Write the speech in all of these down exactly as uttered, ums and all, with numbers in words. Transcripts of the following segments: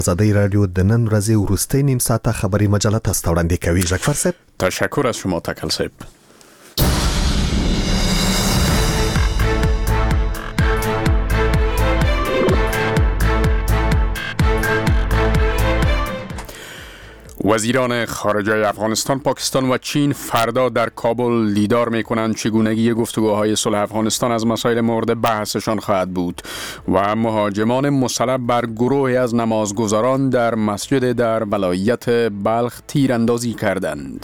ازادي رادیو د نن ورځې وروستۍ نیم ساعته خبري مجله تاسو ته وړاندې کوي. ژغفر صاحب، تشکر از شما تکل صاحب. وزیران خارجه افغانستان، پاکستان و چین فردا در کابل دیدار می‌کنند. چگونگی گفتگوهای صلح افغانستان از مسائل مورد بحثشان خواهد بود و مهاجمان مسلح بر گروهی از نمازگزاران در مسجد در ولایت بلخ تیراندازی کردند.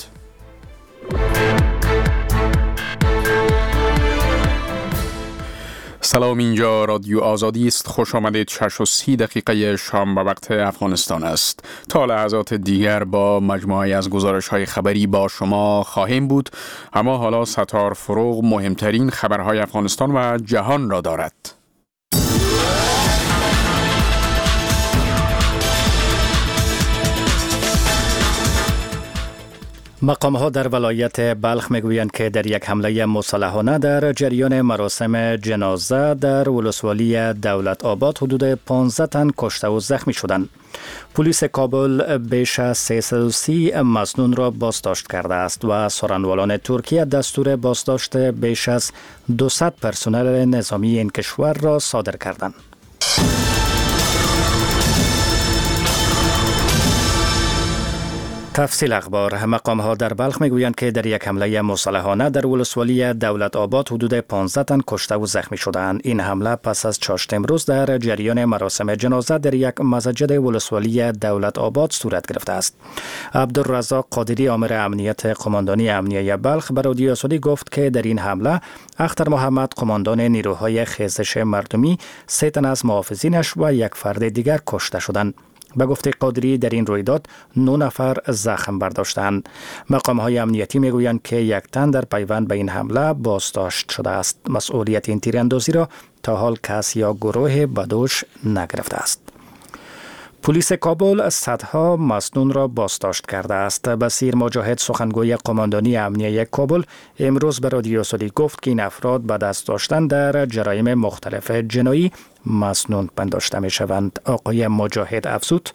سلام، اینجا رادیو آزادی است. خوش آمدید. شش و سی دقیقه شام به وقت افغانستان است. تا لحظات دیگر با مجموعه از گزارش‌های خبری با شما خواهیم بود. اما حالا ستار فروغ مهمترین خبرهای افغانستان و جهان را دارد. مقام‌ها در ولایت بلخ میگویند که در یک حمله مسلحانه در جریان مراسم جنازه در ولسوالی دولت آباد حدود پانزده تن کشته و زخمی شدند. پلیس کابل بیش از سیصد و سی مسنون را بازداشت کرده است و سارنوالان ترکیه دستور بازداشت بیش از دویست پرسنل نظامی این کشور را صادر کردند. تفصیل اخبار. مقام ها در بلخ میگویند که در یک حمله مسلحانه در ولسوالی دولت آباد حدود پانزده تن کشته و زخمی شدند. این حمله پس از چاشت امروز در جریان مراسم جنازه در یک مسجد ولسوالی دولت آباد صورت گرفته است. عبدالرزاق قادری، آمر امنیت قماندانی امنیه بلخ، به رادیو آزادی گفت که در این حمله اختر محمد، قماندان نیروهای خیزش مردمی، سه تن از محافظینش و یک فرد دیگر کشته شدند. به گفته قادری در این رویداد نه نفر زخم برداشتند. مقام‌های امنیتی میگویند که یک تن در پیوند به این حمله بازداشت شده است. مسئولیت این تیراندازی را تا حال کس یا گروه بدوش نگرفته است. پلیس کابل صدها مسنون را بازداشت کرده است. بصیر مجاهد، سخنگوی قماندانی امنیه کابل، امروز به رادیو آزادی گفت که این افراد به دست داشتن در جرایم مختلف جنایی مسنون پنداشته می شوند. آقای مجاهد افزود: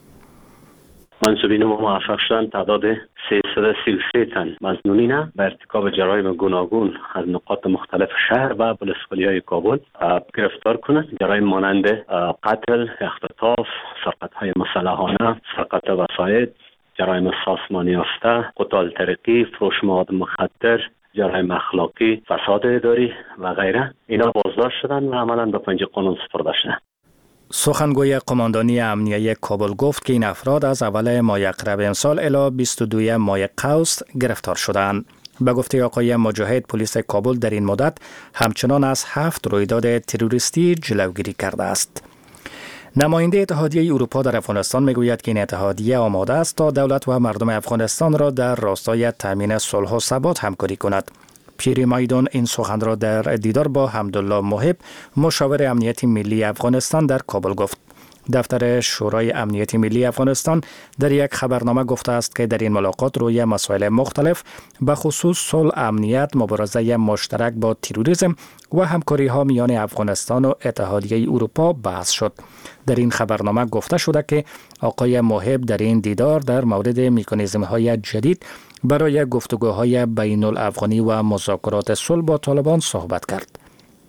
منصوبین ما موفق شدند تعداد سیصد و سی و سه تن مسنونین به ارتکاب جرایم گوناگون از نقاط مختلف شهر و ولسوالی‌های کابل گرفتار کنند. جرایم مانند قتل، اختطاف، سرقت‌های مسلحانه، سرقت وسایل، جرایم سازمانی یافته، قتال طریقی، فروش مواد مخدر، جرایم اخلاقی، فساد اداری و غیره، اینا بازداشت شدند و عملاً به پنجه قانون سپرده شدند. سخنگوی قماندانی امنیه کابل گفت که این افراد از اول ماه اقرب امسال الی بیست و دو ماه قوس گرفتار شدند. به گفته آقای مجاهد، پلیس کابل در این مدت همچنان از هفت رویداد تروریستی جلوگیری کرده است. نماینده اتحادیه اروپا در افغانستان میگوید که این اتحادیه آماده است تا دولت و مردم افغانستان را در راستای تامین صلح و ثبات همکاری کند. پیری مایدان این سخن را در دیدار با حمدالله محب، مشاور امنیتی ملی افغانستان، در کابل گفت. دفتر شورای امنیتی ملی افغانستان در یک خبرنامه گفته است که در این ملاقات روی مسائل مختلف به خصوص صلح، امنیت، مبارزه مشترک با تروریسم و همکاری ها میان افغانستان و اتحادیه اروپا بحث شد. در این خبرنامه گفته شده که آقای محب در این دیدار در مورد مکانیزم های جدید برای گفتگوهای بین الافغانی و مذاکرات صلح با طالبان صحبت کرد.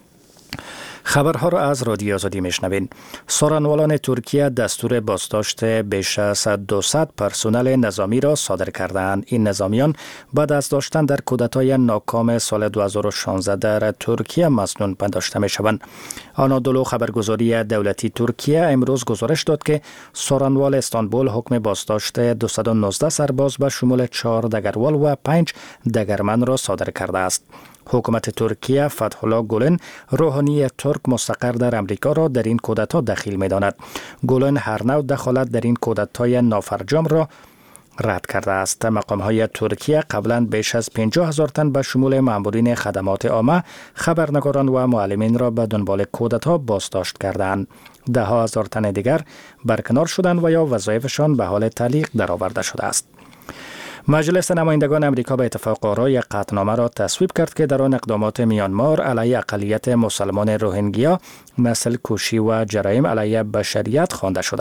خبرها را از رادیو آزادی میشنوین. سارنوالان ترکیه دستور بازداشت بیش از دویست پرسنل نظامی را صادر کردند. این نظامیان بعد از داشتن در کودتای ناکام سال دو هزار و شانزده در ترکیه مسنون پنداشته می شوند. آنادولو خبرگزاری دولتی ترکیه امروز گزارش داد که سارنوال استانبول حکم بازداشت دویست و نوزده سرباز به شمول چهار دگروال و پنج دگرمن را صادر کرده است. حکومت ترکیه فتح الله گولن، روحانی ترک مستقر در امریکا، را در این کودتا دخیل می داند. گولن هر نوع دخالت در این کودتای نافرجام را رد کرده است. مقام‌های ترکیه قبلا بیش از پنجاه هزار تن به شمول مامورین خدمات عامه، خبرنگاران و معلمین را به دنبال کودتا بازداشت کردند. ده ها هزار تن دیگر برکنار شدند و یا وظایفشان به حال تعلیق درآورده شده است. مجلس نمایندگان امریکا به اتفاق آرای قطعنامه را تصویب کرد که در آن اقدامات میانمار علیه اقلیت مسلمان روهینگیا، نسل کشی و جرایم علیه بشریت خوانده شده است.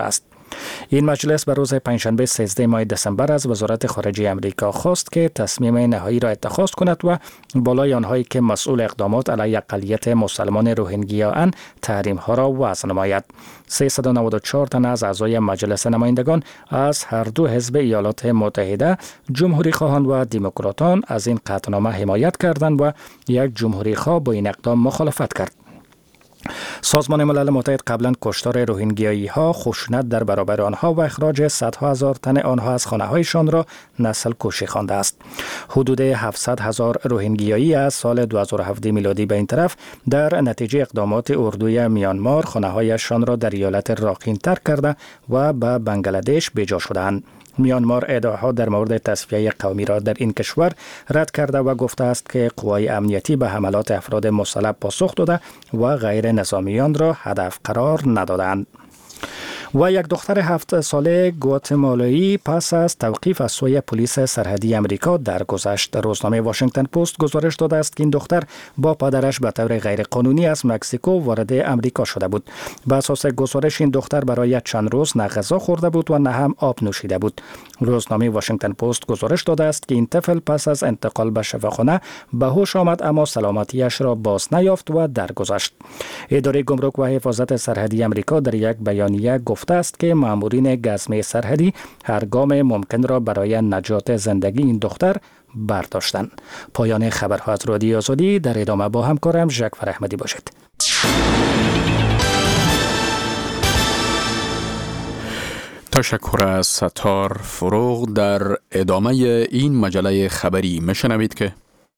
این مجلس به روز پنجشنبه سیزده ماه دسامبر از وزارت خارجه آمریکا خواست که تصمیم نهایی را اتخاذ کند و بالای آنهایی که مسئول اقدامات علیه اقلیت مسلمان روهینگیا اند تحریم ها را وضع نماید. سیصد و نود و چهار تن از اعضای مجلس نمایندگان از هر دو حزب ایالات متحده، جمهوری خواهان و دموکراتان از این قطعنامه حمایت کردند و یک جمهوری خواه با این اقدام مخالفت کرد. سازمان ملل متحد قبلا کشتار روهینگیایی ها، خشونت در برابر آنها و اخراج صدها هزار تن آنها از خانه هایشان را نسل کشی خوانده است. حدود هفتصد هزار روهینگیایی از سال دو هزار و هفده میلادی به این طرف در نتیجه اقدامات اردوی میانمار خانه هایشان را در ایالت راکین ترک کرده و به بنگلادش بجا شدند. میانمار ادعاها در مورد تصفیه قومی را در این کشور رد کرده و گفته است که قوای امنیتی به حملات افراد مصلب پاسخ داده و غیر نظامیان را هدف قرار ندادند. و یک دختر هفت ساله گواتمالایی پس از توقیف از سوی پلیس سرحدی امریکا درگذشت. روزنامه واشنگتن پست گزارش داده است که این دختر با پدرش به طور غیرقانونی از مکزیکو وارد امریکا شده بود. به اساس گزارش این دختر برای چند روز نه غذا خورده بود و نه هم آب نوشیده بود. روزنامه واشنگتن پست گزارش داده است که این طفل پس از انتقال به شفاخانه به هوش آمد اما سلامتیش را باز نیافت و درگذشت. اداره گمرک و حفاظت سرحدی امریکا در یک بیانیه گفته است که مامورین گزمه سرحدی هر گام ممکن را برای نجات زندگی این دختر برداشتند. پایان خبرها از رادیو آزادی. در ادامه با همکارم ژکفر احمدی باشید. تشکر از ستار فروغ. در ادامه این مجله خبری میشنوید که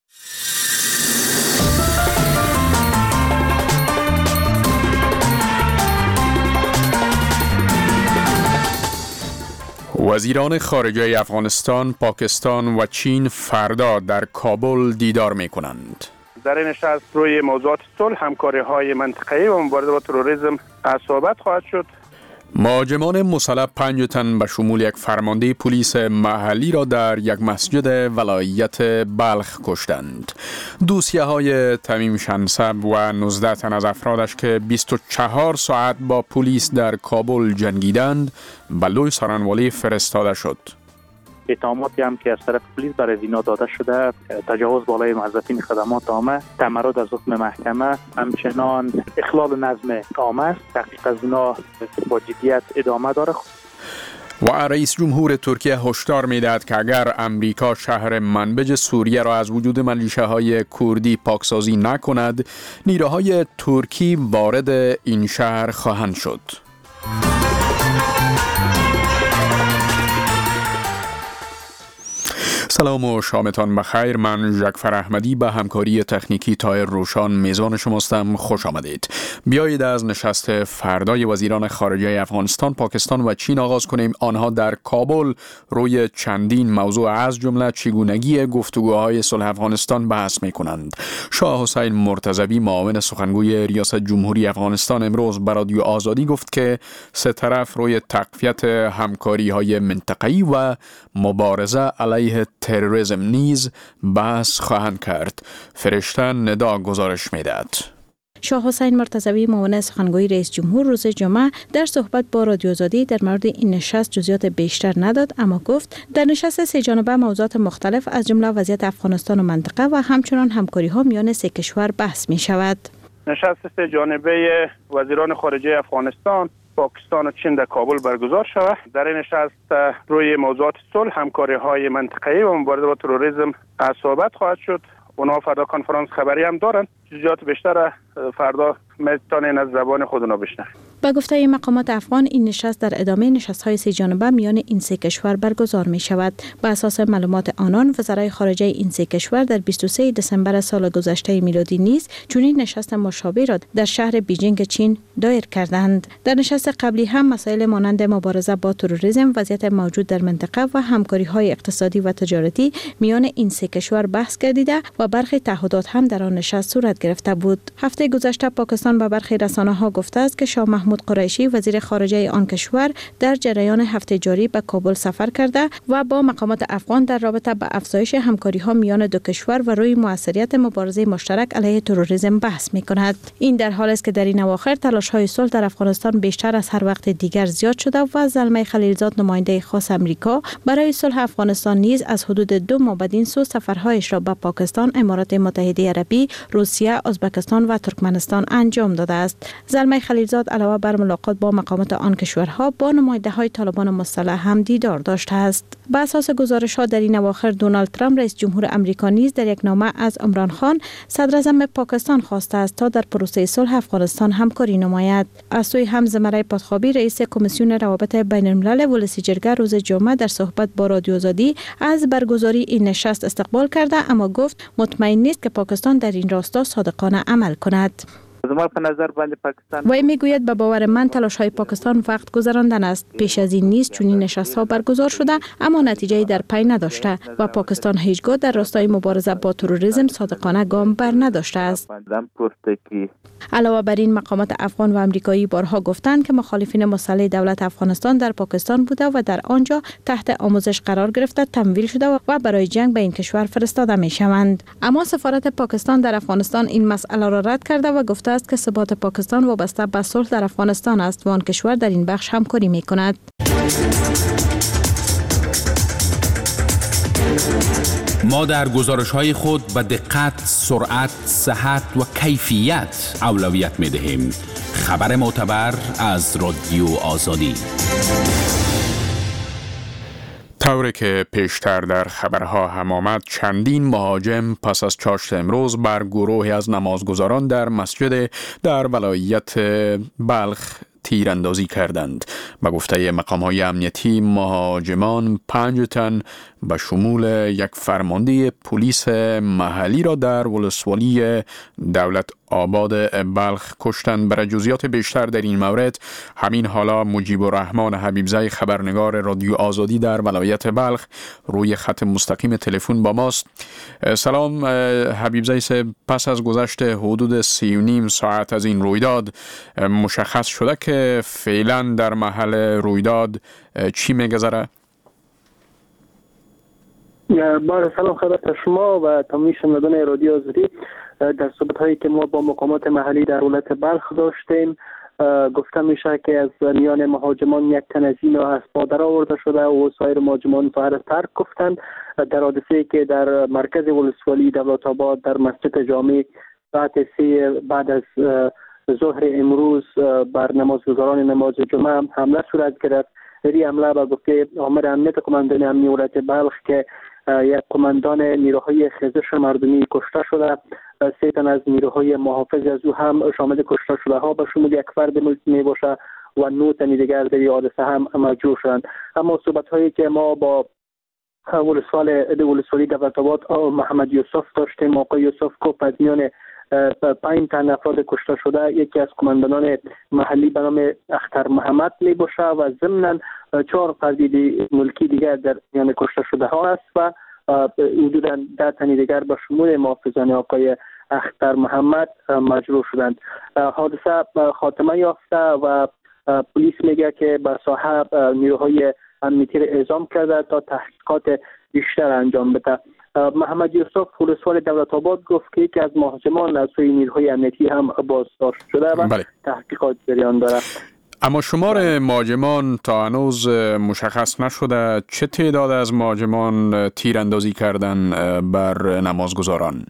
وزیران خارجه افغانستان، پاکستان و چین فردا در کابل دیدار می کنند. در این نشست روی موضوعات صلح، همکاری‌های منطقه‌ای و مبارزه با تروریسم صحبت خواهد شد. مهاجمان مصلب پنج تن به شمول یک فرمانده پلیس محلی را در یک مسجد ولایت بلخ کشتند. دوسیه های تمیم شنسب و نوزده تن از افرادش که بیست و چهار ساعت با پلیس در کابل جنگیدند به لوی سارنوالی فرستاده شد. اتهاماتی هم که از طرف پلیس برای اینا داده شده، تجاوز بالای موظفین خدمات عامه، تمرد از حکم محکمه، همچنان اخلال نظم عامه است. تحقیق از اینا با جدیت ادامه داره. و رئیس جمهور ترکیه هشدار می‌دهد که اگر امریکا شهر منبج سوریه را از وجود ملیشه‌های کردی پاکسازی نکند، نیروهای ترکی وارد این شهر خواهند شد. سلام و شامتان بخیر. من ژکفر احمدی به همکاری تکنیکی تایر روشان میزان شماستم. خوش آمدید. بیایید از نشست فردای وزیران خارجه افغانستان، پاکستان و چین آغاز کنیم. آنها در کابل روی چندین موضوع از جمله چگونگی گفتگوهای صلح افغانستان بحث می کنند. شاه حسین مرتضوی معاون سخنگوی ریاست جمهوری افغانستان امروز به رادیو آزادی گفت که سه طرف روی تقویت همکاری های منطقه‌ای و مبارزه علیه تروریسم نیز بحث خواهند کرد. فرشته ندا گزارش می‌دهد. شاه حسین مرتضوی معاون سخنگوی رئیس جمهور روز جمعه در صحبت با رادیو آزادی در مورد این نشست جزئیات بیشتر نداد، اما گفت در نشست سه جانبه موضوعات مختلف از جمله وضعیت افغانستان و منطقه و همچنان همکاری‌ها میان سه کشور بحث می‌شود. نشست سه جانبه وزیران خارجه افغانستان، پاکستان و چین در کابل برگزار شود. در این نشست روی موضوعات صلح، همکاری‌های منطقه‌ای و مبارزه با تروریسم صحبت خواهد شد. اونا فردا کنفرانس خبری هم دارن. جزئیات بیشتر فردا میتونین از زبان خود اونا بشنوید. با گفته مقامات افغان، این نشست در ادامه نشست‌های سه جانبه میان این سه کشور برگزار می شود. بر اساس معلومات آنان، وزرای خارجه این سه کشور در بیست و سوم دسامبر سال گذشته میلادی نیز چنین نشست مشابه را در شهر بیجینگ چین دایر کردند. در نشست قبلی هم مسائل مانند مبارزه با تروریسم، وضعیت موجود در منطقه و همکاری‌های اقتصادی و تجارتی میان این سه کشور بحث گردیده و برخی تعهدات هم در آن نشست صورت گرفته بود. هفته گذشته پاکستان به برخی رسانه‌ها گفته است که شاه محمود محمود قریشی وزیر خارجه آن کشور در جریان هفته جاری به کابل سفر کرده و با مقامات افغان در رابطه با افزایش همکاری‌ها میان دو کشور و روی موثریت مبارزه مشترک علیه تروریسم بحث می‌کند. این در حالی است که در این اواخر تلاش‌های صلح در افغانستان بیشتر از هر وقت دیگر زیاد شده و زلمه خلیلزاد نماینده خاص امریکا برای صلح افغانستان نیز از حدود دو ماه بدین سو سفرهایش را به پاکستان، امارات متحده عربی، روسیه، ازبکستان و ترکمنستان انجام داده است. زلمه خلیلزاد علاوه بر ملاقات با مقامات آن کشورها با نماینده‌های طالبان مسلح هم دیدار داشته است. به اساس گزارش‌ها در این اواخر دونالد ترامپ رئیس جمهور امریکا نیز در یک نامه از عمران خان صدر اعظم پاکستان خواسته است تا در پروسه صلح افغانستان همکاری نماید. از سوی هم زمره پادخابی رئیس کمیسیون روابط بین الملل ولسی جرگه روز جمعه در صحبت با رادیو آزادی از برگزاری این نشست استقبال کرده، اما گفت مطمئن نیست که پاکستان در این راستا صادقانه عمل کند. زما په نظر باندې پاکستان وی میگوید به باور من تلاش‌های پاکستان وقت گذراندن است. پیش از این نیز چنین نشست‌ها برگزار شده اما نتیجه‌ای در پی نداشته و پاکستان هیچگاه در راستای مبارزه با تروریسم صادقانه گام بر نداشته است. علاوه بر این مقامات افغان و امریکایی بارها گفتند که مخالفین مسلح دولت افغانستان در پاکستان بوده و در آنجا تحت آموزش قرار گرفته، تمویل شده و برای جنگ به این کشور فرستاده می‌شوند. اما سفارت پاکستان در افغانستان این مسئله را رد کرده و گفته است که ثبات پاکستان وابسته به صلح در افغانستان است و آن کشور در این بخش همکاری می‌کند. ما در گزارش‌های خود به دقت، سرعت، صحت و کیفیت اولویت می‌دهیم. خبر معتبر از رادیو آزادی. طوری که پیشتر در خبرها هم آمد، چندین مهاجم پس از چاشت امروز بر گروهی از نمازگزاران در مسجد در ولایت بلخ تیراندازی کردند. به گفته مقام‌های امنیتی مهاجمان پنج تن به شمول یک فرمانده پلیس محلی را در ولسوالی دولت آباد بلخ کشتند. برای جزئیات بیشتر در این مورد همین حالا مجیب الرحمن حبیبزی خبرنگار رادیو آزادی در ولایت بلخ روی خط مستقیم تلفن با ماست. سلام حبیبزی، پس از گذشت حدود سی و نیم ساعت از این رویداد مشخص شده که فعلا در محل رویداد چی می‌گذره؟ با سلام خدمت شما و تمامی شنوندگان رادیو آزادی. در صحبت‌هایی که ما با مقامات محلی در ولایت بلخ داشتیم گفته میشه که از میان مهاجمان یک تن از اینا از پادر آورده شده و سایر مهاجمان شهر ترک گفتند. در حادثه‌ای که در مرکز ولسوالی دولت آباد در مسجد جامع ساعت سه بعد از ظهر امروز بر نمازگزاران نماز جمعه حمله صورت گرفت. در این حمله به گفته آمر امنیت قماندان امنی ولایت بلخ که یک قماندان نیروهای خیزش مردمی کشته شده، سه تن از نیروهای محافظ از او هم شامل کشته شده ها به شمول یک فرد می باشه و نه تن دیگر در این حادثه هم مجروح شدند. اما صحبت هایی که ما با ولسوالی ولسوالی دولت آباد محمد یوسف داشتیم، آقای یوسف گفت از میان پنج تن افراد کشته شده یکی از قماندانان محلی به نام اختر محمد می باشه و ضمناً چهار فرد ملکی دیگر در میان کشته شده ها است و حدوداً ده تن دیگر به شمول محافظان آقای اختر محمد مجروح شدند. حادثه خاتمه یافته و پلیس میگه که به ساحه نیروهای امنیتی را اعزام کرده تا تحقیقات بیشتر انجام بده. محمد یوسف ولسوالی دولت آباد گفت که یکی از مهاجمان از سوی نیروهای امنیتی هم بازداشت شده و بله. تحقیقات جریان دارد. اما شمار مهاجمان تا هنوز مشخص نشده. چه تعداد از مهاجمان تیراندازی کردن بر نمازگزاران؟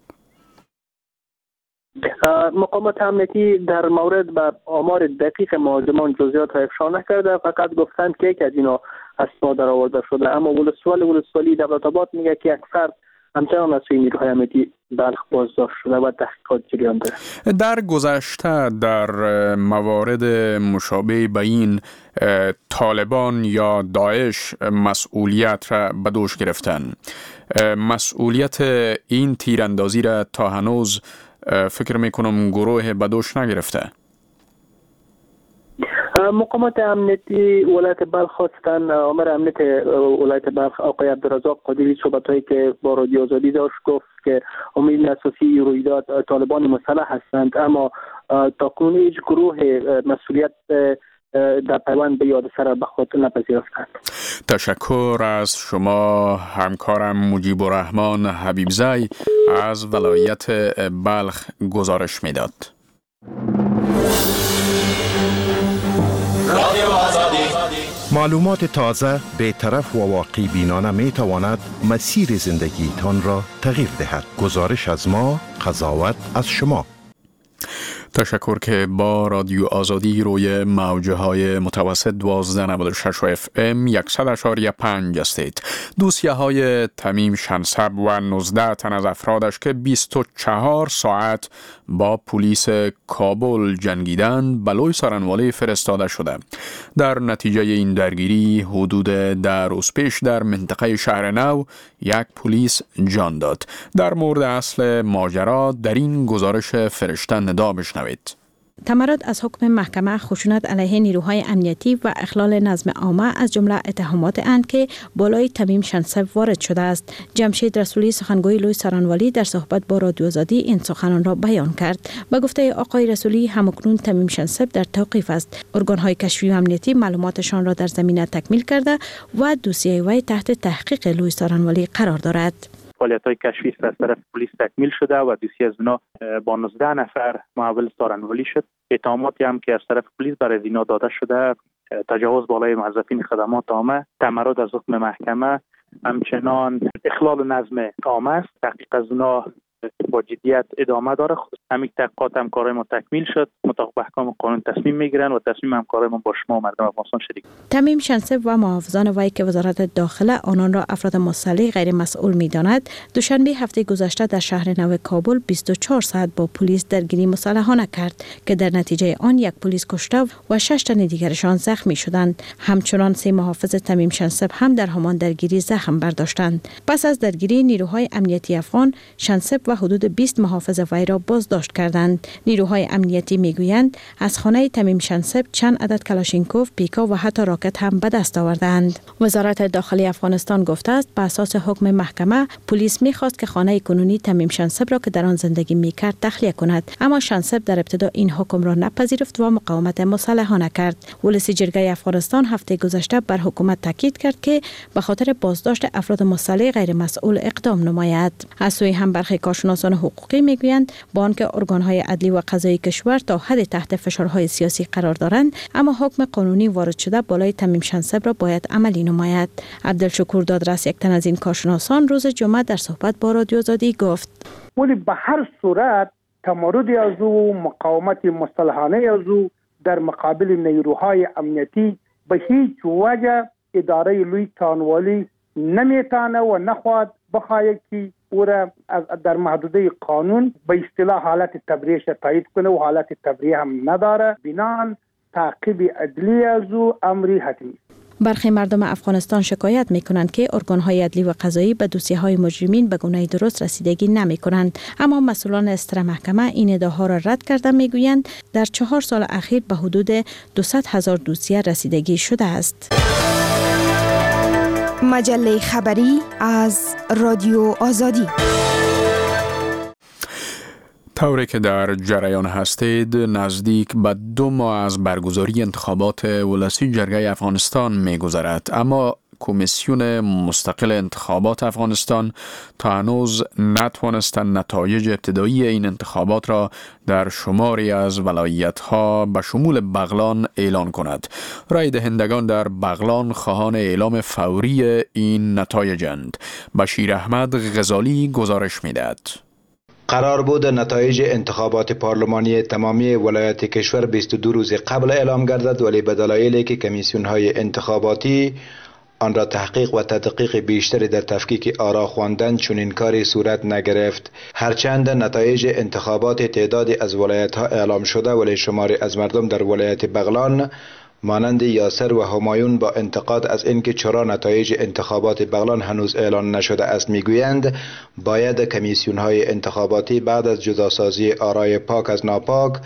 مقامات امنیتی در مورد به آمار دقیق مهاجمان جزئیات افشا نکرده، فقط گفتند که یک از اینا از پادر آورده شده. اما ولسوالی ولسوالی دولت آباد میگه که یک فرد همچنان از سوی نیروهای امنیتی بلخ بازداشت شده و تحقیقات جریان داره. در گذشته در موارد مشابه به این طالبان یا داعش مسئولیت را به دوش گرفتن. مسئولیت این تیراندازی را تا هنوز فکر میکنم گروه به دوش نگرفته. مقامات امنیتی ولایت بلخ خواستن امر امنیت ولایت بلخ آقای عبدالرزاق قادری صحبتایی که با رادیو آزادی داشت گفت که عامل اساسی رویداد طالبان مسلح هستند، اما تاکنون هیچ گروه مسئولیت در پیوند به یاد سر به خود نپذیرفتند. تشکر از شما همکارم مجیب الرحمن حبیبزی از ولایت بلخ گزارش میداد. معلومات تازه، بی‌طرف و واقعی بینانه می تواند مسیر زندگیتان را تغییر دهد. گزارش از ما، قضاوت از شما. تشکر که با رادیو آزادی روی موجه های متوسط دوازده نود و شش اف ام صد و اشاریه پنج هستید. دوسیه های تمیم شنسب و نوزده تن از افرادش که بیست و چهار ساعت با پلیس کابل جنگیدند بلوی سارنوالی فرستاده شده. در نتیجه این درگیری حدود ده روز پیش در منطقه شهر نو یک پلیس جان داد. در مورد اصل ماجرا در این گزارش فرشته ندا بشنوید. تمرد از حکم محکمه خشونت علیه نیروهای امنیتی و اخلال نظم عامه از جمله اتهامات اند که بالای تمیم شنسب وارد شده است. جمشید رسولی سخنگوی لوی سارنوالی در صحبت با رادیو آزادی این سخنان را بیان کرد. به گفته آقای رسولی همکنون تمیم شنسب در توقیف است. ارگان‌های کشفی و امنیتی معلوماتشان را در زمینه تکمیل کرده و دوسیه وی تحت تحقیق لوی سارنوالی قرار دارد. فعالیت‌های کشفی از طرف پلیس تکمیل شده و دوسیه از اینا با نوزده نفر محول سارنوالی شد. اتهاماتی هم که از طرف پلیس برای اینا داده شده تجاوز بالای موظفین خدمات عامه، تمرد از حکم محکمه، همچنان اخلال نظم عامه است. تحقیق از اینا با جدیت ادامه داره. همین تحقیقات همکارای ما تکمیل شد. مطابق احکام قانون تصمیم میگیرن و تصمیم همکارای ما با شما مردم افغانستان شریک. تمیم شنسب و محافظان وی که وزارت داخله آنان را افراد مسلح غیر مسئول می‌داند، دوشنبه هفته گذشته در شهر نو کابل بیست و چهار ساعت با پلیس درگیری مسلحانه کرد که در نتیجه آن یک پلیس کشته و شش تن دیگرشان زخمی شدند. همچنان سه محافظ تمیم شنسب هم در همان درگیری زخم برداشتند. پس از درگیری نیروهای امنیتی افغان شنسب و حدود بیست محافظ وی را بازداشت کردند. نیروهای امنیتی میگویند از خانه تمیم شنسب چند عدد کلاشینکوف، پیکا و حتی راکت هم به دست آوردند. وزارت داخلی افغانستان گفته است به اساس حکم محکمه پلیس میخواست که خانه کنونی تمیم شنسب را که در آن زندگی میکرد تخلیه کند، اما شنسب در ابتدا این حکم را نپذیرفت و مقاومت مسلحانه کرد. ولسی جرگه افغانستان هفته گذشته بر حکومت تاکید کرد که به خاطر بازداشت افراد مسلح غیر مسئول اقدام نماید. از سوی هم برخی کارشناسان حقوقی میگویند با آنکه ارگان‌های عدلی و قضایی کشور تا حد تحت فشارهای سیاسی قرار دارند، اما حکم قانونی وارد شده بالای تمیم شنسب را باید عملی نماید. عبدالشکور دادرس یک تن از این کارشناسان روز جمعه در صحبت با رادیو آزادی گفت: ولی به هر صورت تمرد از او، مقاومت مسلحانه از او در مقابل نیروهای امنیتی به هیچ وجه اداره لوی سارنوالی نمیتانه و نخواهد بخواهد که او را در محدوده قانون به اصطلاح حالت تبریه تایید کنه و حالت تبریه هم نداره. بنان تعقیب عدلی از او امری حتمی. برخی مردم افغانستان شکایت می کنند که ارگان‌های عدلی و قضایی به دوسیه‌های مجرمین به گونه درست رسیدگی نمی کنند، اما مسئولان استر محکمه این ادعاها را رد کرده می گویند در چهار سال اخیر به حدود دویست هزار دوسیه رسیدگی شده است. مجله خبری از رادیو آزادی. طوری که در جریان هستید، نزدیک به دو ماه از برگزاری انتخابات ولسی جرگه افغانستان می گذرد، اما کمیسیون مستقل انتخابات افغانستان تا هنوز نتوانستند نتایج ابتدایی این انتخابات را در شماری از ولایت‌ها به شمول بغلان اعلان کند. رای دهندگان در بغلان خواهان اعلام فوری این نتایجند. بشیر احمد غزالی گزارش می‌دهد. قرار بود نتایج انتخابات پارلمانی تمامی ولایات کشور بیست و دو روز قبل اعلام گردد، ولی به دلایلی که کمیسیون‌های انتخاباتی آن را تحقیق و تدقیق بیشتری در تفکیک آرا خواندند، چون این کاری صورت نگرفت. هرچند نتایج انتخابات تعدادی از ولایت‌ها اعلام شده، ولی شماری از مردم در ولایت بغلان مانند یاسر و همایون با انتقاد از اینکه چرا نتایج انتخابات بغلان هنوز اعلان نشده است میگویند باید کمیسیون‌های انتخاباتی بعد از جداسازی آرای پاک از ناپاک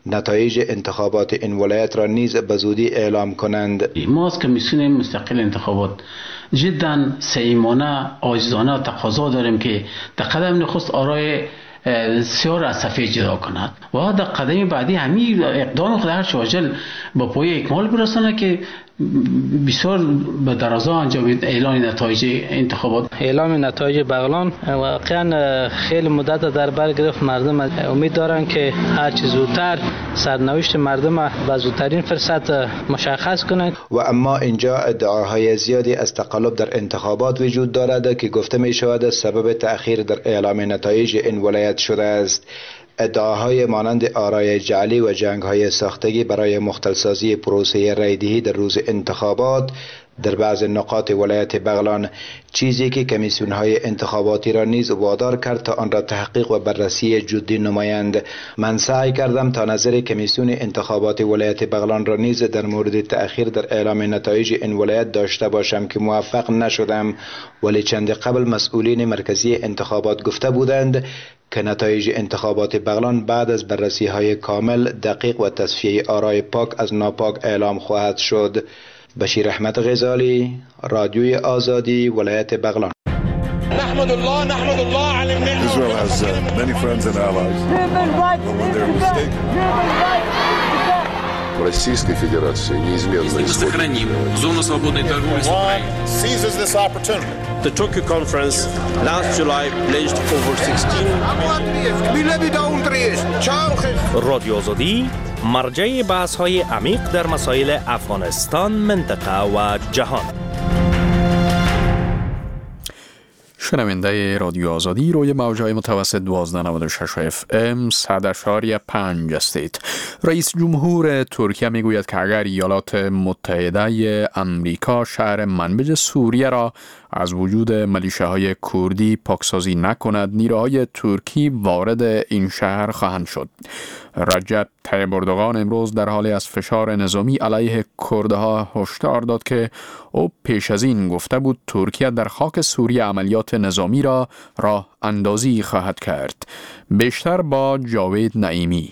نتایج انتخابات این ولایت را نیز به زودی اعلام کنند. ما از کمیسیون مستقل انتخابات جدا صمیمانه عاجزانه تقاضا داریم که در قدم نخست آرای سیاه را از سفید جدا کند و در قدم بعدی همین اقدام خود هر چه عاجل با پای اکمال برسانه که بسیار به درازا انجام اعلان نتایج انتخابات. اعلام نتایج بغلان واقعا خیلی مدت در بر گرفت. مردم امید دارن که هر چه زودتر سرنوشت مردم به زودترین فرصت مشخص کنند. و اما اینجا ادعاهای زیادی از تقلب در انتخابات وجود دارد که گفته می شود سبب تأخیر در اعلام نتایج این ولایت شده است. ادعاهای مانند آرای جعلی و جنگ‌های ساختگی برای مختلسازی پروسه رایدهی در روز انتخابات در بعض نقاط ولایت بغلان، چیزی که کمیسیون‌های انتخاباتی را نیز وادار کرد تا آن را تحقیق و بررسی جدی نمایند. من سعی کردم تا نظر کمیسیون انتخابات ولایت بغلان را نیز در مورد تأخیر در اعلام نتایج این ولایت داشته باشم که موفق نشدم، ولی چند قبل مسئولین مرکزی انتخابات گفته بودند که نتایج انتخابات بغلان بعد از بررسی های کامل، دقیق و تصفیه آرای پاک از ناپاک اعلام خواهد شد. بشیر احمد غزالی، رادیوی آزادی، ولایت بغلان. نحمد الله نحمد الله على النعمة. Israel has uh, many friends and allies. When they're mistaken. Российской Федерации неизменно сохраним зону свободной торговли с Украиной. Seizes this opportunity. The Tokyo conference last July pledged over sixteen. رادیو آزادی مرجع بحث‌های عمیق در مسائل افغانستان، منطقه و جهان. شنونده رادیو آزادی روی موجهای متوسط دوازده نود و شش اف ام صد اشاری پنج هستید. رئیس جمهور ترکیه میگوید که اگر ایالات متحده امریکا شهر منبج سوریه را از وجود ملیشه‌های کردی پاکسازی نکند، نیروهای ترکی وارد این شهر خواهند شد. رجب طیب اردوغان امروز در حالی از فشار نظامی علیه کردها هشدار داد که او پیش از این گفته بود ترکیه در خاک سوریه عملیات نظامی را راه اندازی خواهد کرد. بیشتر با جاوید نعیمی.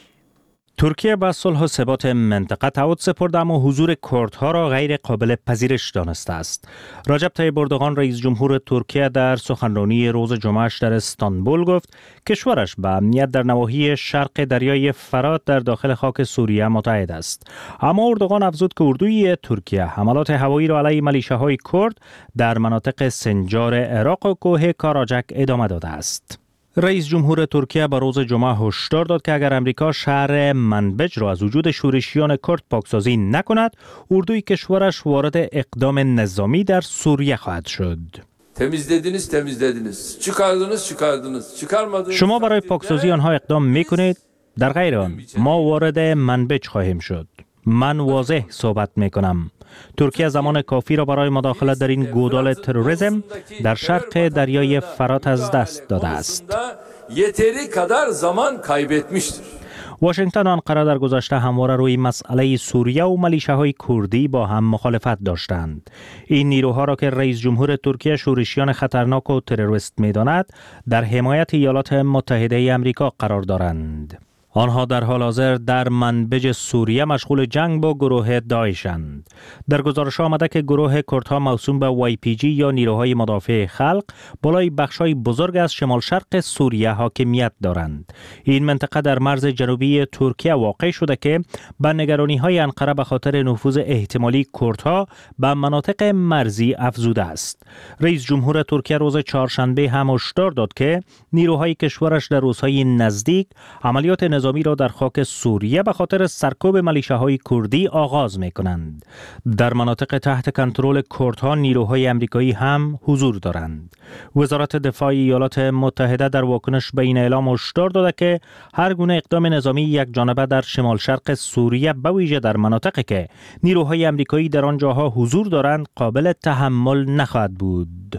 ترکیه به صلح و ثبات منطقه تعهد سپرده اما حضور کردها را غیر قابل پذیرش دانسته است. رجب طیب اردوغان رئیس جمهور ترکیه در سخنرانی روز جمعه‌اش در استانبول گفت کشورش به امنیت در نواحی شرق دریای فرات در داخل خاک سوریه متعهد است. اما اردوغان افزود که اردوی ترکیه حملات هوایی را علیه ملیشه‌های کرد در مناطق سنجار عراق و کوه کاراجک ادامه داده است. رئیس جمهور ترکیه به روز جمعه هشدار داد که اگر امریکا شهر منبج را از وجود شورشیان کرد پاکسازی نکند، اردوی کشورش وارد اقدام نظامی در سوریه خواهد شد. temizlediniz temizlediniz çıkardınız çıkardınız çıkarmadınız. شما برای پاکسازی آنها اقدام میکنید، در غیر آن ما وارد منبج خواهیم شد. من واضح صحبت میکنم. ترکیه زمان کافی را برای مداخله در این گودال تروریسم در شرق دریای فرات از دست داده است. yeteri kadar zaman kaybetmiştir. واشنگتن و آنقره در گذشته همواره روی مسئله سوریه و ملیشه‌های کردی با هم مخالفت داشتند. این نیروها را که رئیس جمهور ترکیه شورشیان خطرناک و تروریست می‌داند، در حمایت ایالات متحده آمریکا قرار دارند. آنها در حال حاضر در منبج سوریه مشغول جنگ با گروه داعشند. در گزارش آمده که گروه کردها موسوم به وای پی جی یا نیروهای مدافع خلق بالای بخشای بزرگ از شمال شرق سوریه حاکمیت دارند. این منطقه در مرز جنوبی ترکیه واقع شده که به نگرانی‌های انقره به خاطر نفوذ احتمالی کردها به مناطق مرزی افزوده است. رئیس جمهور ترکیه روز چهارشنبه هم هشدار داد که نیروهای کشورش در روزهای نزدیک عملیات نظامی را در خاک سوریه به خاطر سرکوب ملیشه‌های کردی آغاز می‌کنند. در مناطق تحت کنترل کردها نیروهای آمریکایی هم حضور دارند. وزارت دفاع ایالات متحده در واکنش به این اعلام هشدار داده که هر گونه اقدام نظامی یک جانبه در شمال شرق سوریه به ویژه در مناطقی که نیروهای آمریکایی در آنجاها حضور دارند قابل تحمل نخواهد بود.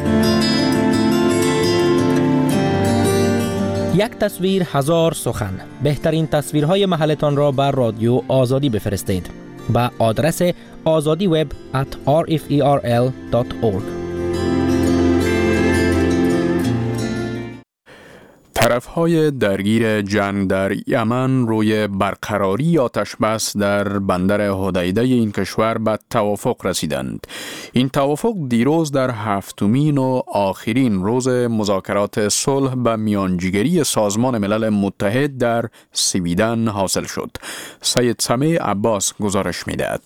یک تصویر هزار سخن. بهترین تصویرهای محلتان را بر رادیو آزادی بفرستید با آدرس آزادی وب ات آر اف ای آر ال دات اورگ. طرف‌های درگیر جنگ در یمن روی برقراری آتش بس در بندر حدیده این کشور به توافق رسیدند. این توافق دیروز در هفتمین و آخرین روز مذاکرات صلح به میانجیگری سازمان ملل متحد در سویدن حاصل شد. سید سمیع عباس گزارش می‌دهد.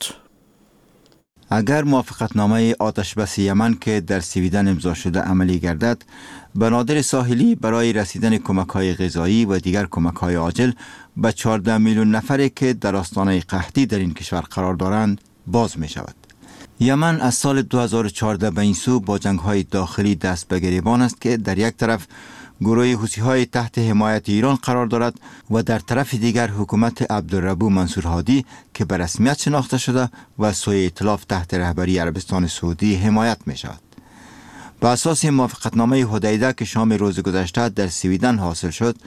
اگر موافقتنامه آتشبس یمن که در سویدن امضا شده عملی گردد، بنادر ساحلی برای رسیدن کمک‌های غذایی و دیگر کمک‌های عاجل به چهارده میلیون نفری که در آستانه قحطی در این کشور قرار دارند باز می شود. یمن از سال دو هزار و چهارده به این سو با جنگ‌های داخلی دست به گریبان است که در یک طرف گروه حوثی‌های تحت حمایت ایران قرار دارد و در طرف دیگر حکومت عبدالربو منصور هادی که به رسمیت شناخته شده و سوی ائتلاف تحت رهبری عربستان سعودی حمایت می شود. به اساس موافقتنامه حدیده که شام روز گذشته در سویدن حاصل شد،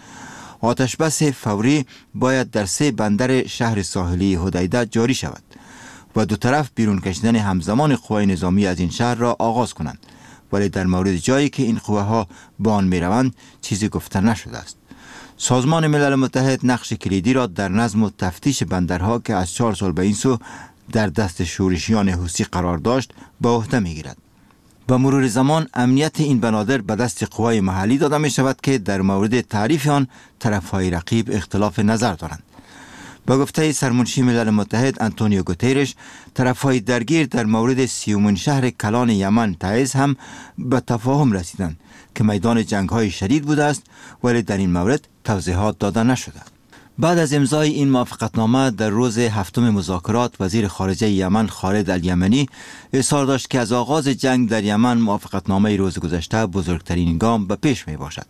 آتشبس فوری باید در سه بندر شهر ساحلی حدیده جاری شود و دو طرف بیرون کشیدن همزمان قوای نظامی از این شهر را آغاز کنند، ولی در مورد جایی که این قوه ها به آن می روند چیزی گفته نشده است. سازمان ملل متحد نقش کلیدی را در نظم و تفتیش بندرها که از چهار سال به این سو در دست شورشیان حوثی قرار داشت به عهده می گیرد. با مرور زمان امنیت این بنادر به دست قوای محلی داده می شود که در مورد تعریف آن طرفهای رقیب اختلاف نظر دارند. با گفته سرمنشی ملل متحد آنتونیو گوتیرش، طرفهای درگیر در مورد سیومین شهر کلان یمن تعز هم به تفاهم رسیدند که میدان جنگ‌های شدید بوده است، ولی در این مورد توضیحات داده نشده. بعد از امضای این موافقتنامه در روز هفتم مذاکرات، وزیر خارجه یمن خالد الیمنی اظهار داشت که از آغاز جنگ در یمن موافقتنامه روز گذشته بزرگترین گام به پیش می باشد.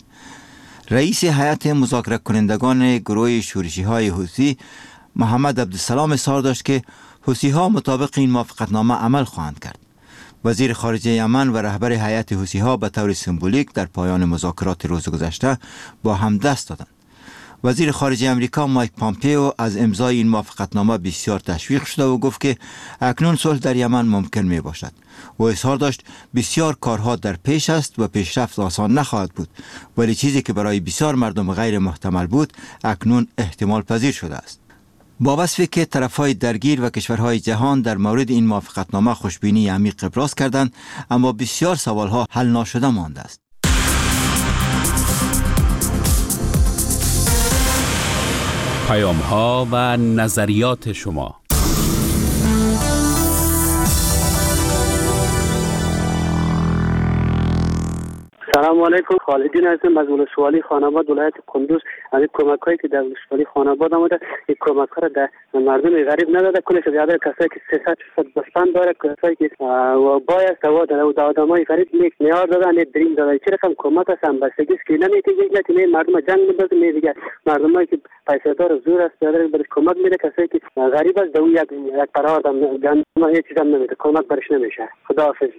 رئیس هیئت مذاکره کنندگان گروه شورشی های حوثی محمد عبدالسلام اظهار داشت که حوثی ها مطابق این موافقتنامه عمل خواهند کرد. وزیر خارجه یمن و رهبر هیئت حوثی ها به طور سمبولیک در پایان مذاکرات روز گذشته با هم دست دادند. وزیر خارجه امریکا مایک پامپیو از امضای این موافقتنامه بسیار تشویق شده و گفت که اکنون صلح در یمن ممکن می باشد و اظهار داشت بسیار کارها در پیش است و پیشرفت آسان نخواهد بود، ولی چیزی که برای بسیار مردم غیر محتمل بود اکنون احتمال پذیر شده است. با وصفی که طرفهای درگیر و کشورهای جهان در مورد این موافقتنامه خوشبینی عمیق ابراز کردند، اما بسیار سوالها حل ناشده مانده است. پیام ها و نظریات شما. سلام علیکم، خالدین هستم از ولسوالی خاناباد ولایت قندوز. از کمک هایی که در ولسوالی خاناباد آمده، این کمک ها را در مردم غریب نداده، کلش زیاده کسایی که سیصد فیصد بستان داره، کسایی که باید سوا داره و آدم های غریب نیک نیار داده، نیک دریم داده. چه رقم کمک هست هم بستگی است که نمیتونی یک نه مردم جنگ می‌بازه، نه دیگه مردم هایی که پیسه دار زور است داره برش کمک میده، کسایی که غریب است دو یک یک قرار دم گندم هیچ چیز هم نمیده، کمک برش نمیشه. خداحافظ.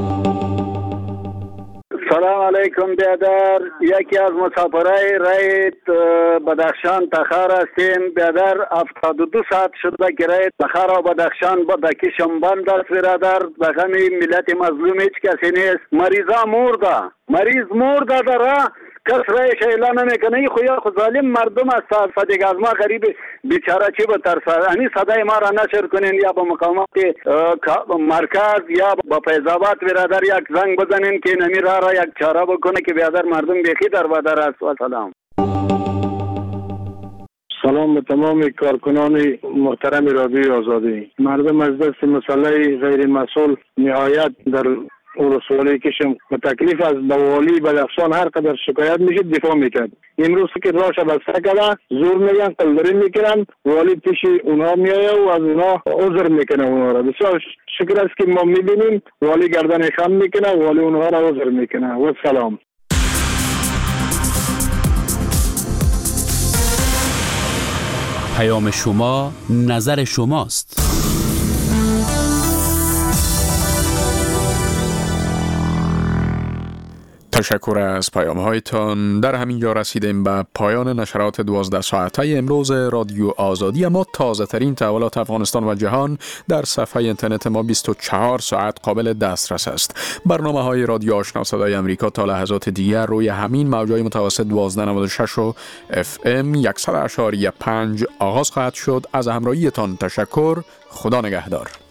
سلام علیکم بیادر، یکی از مسافرای رای بدخشان تخار هستیم. بیادر هفتاد و دو ساعت شده که رای تخار و بدخشان با دکیشم بند است برادر. بخمی ملت مظلوم هیچ کسی نیست. مریضا مرده، مریض مرده داره، کس رایش اعلان نمیکنه. این خویا خود ظالم مردم است. صدیق از ما غریب بیچاره چی بترسه. یعنی صدای ما را نشر کنین یا با مقامات مرکز یا با فیضاباد برادر یک زنگ بزنین که نمی را را یک چاره بکنه که بیادر مردم بیخی در بدر است. و سلام. سلام به تمام کارکنان محترم رادیوی آزادی. مردم از دست مسئله غیر مسئول نهایت در ولسوالی کشم و تکلیف از والی بدخشان هر قدر شکایت میشه دفاع میکرد. امروز که راش بسته کرده زور میگن قلدری میکنن، والی پیش اونا میایه و از اونا عذر میکنه اونا را. بسیار شکر است که ما میبینیم والی گردن خم میکنه، والی اونها را عذر میکنه. و سلام. پیام شما نظر شماست. تشکر از پیام هایتان. در همین جا رسیدیم به پایان نشرات دوازده ساعته امروز رادیو آزادی. اما تازه ترین تحولات افغانستان و جهان در صفحه اینترنت ما بیست و چهار ساعت قابل دسترس است. برنامه های رادیو آشنا صدای امریکا تا لحظات دیگر روی همین موجای متوسط دوازده نود و شش و اف ام صد و یک و پنج آغاز خواهد شد. از همراهیتان تشکر. خدا نگهدار.